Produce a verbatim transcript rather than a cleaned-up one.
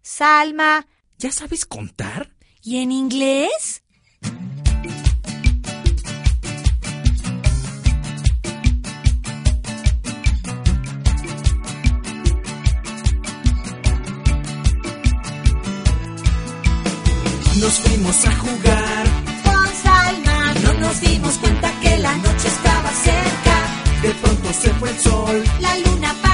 Salma. ¿Ya sabes contar? ¿Y en inglés? Nos fuimos a jugar Con Salma. no nos dimos cuenta que la noche estaba cerca. De pronto se fue el sol. La luna